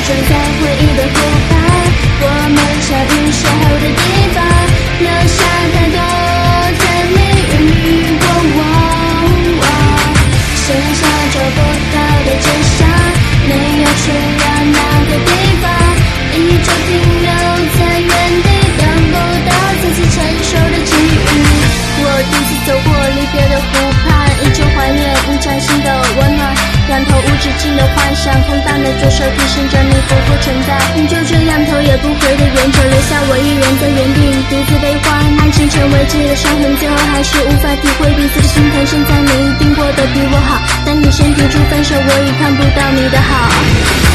种在回忆的湖畔，我们相遇邂逅的地方，留下太多甜蜜与过往。剩下找不到的街巷，没有去了那个地方，一直停留在原地，等不到再次成熟的机遇。我第一次走过离别的湖畔，依旧怀念你掌心的温暖，仰头无止境的幻想，空荡的左手提醒着你浮浮沉在，你就这样头也不回的远走，留下我一人在原地独自悲欢。爱情成为记忆的伤痕，最后还是无法体会彼此的心疼。现在你一定过得比我好，但你先提出分手，我已看不到你的好。